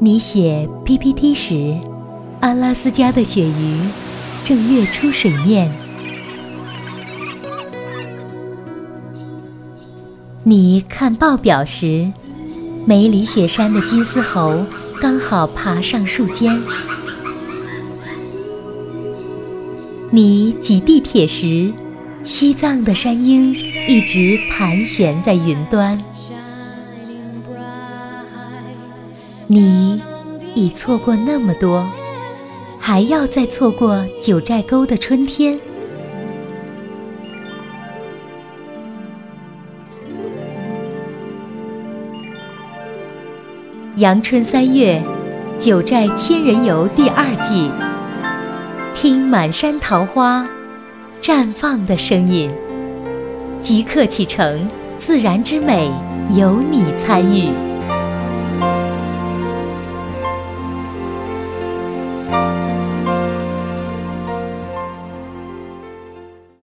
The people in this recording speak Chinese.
你写 PPT 时，阿拉斯加的鳕鱼正跃出水面。你看报表时，梅里雪山的金丝猴刚好爬上树尖。你挤地铁时，西藏的山鹰一直盘旋在云端。你已错过那么多，还要再错过九寨沟的春天。阳春3月，九寨千人游第2季，听满山桃花绽放的声音，即刻启程，自然之美由你参与。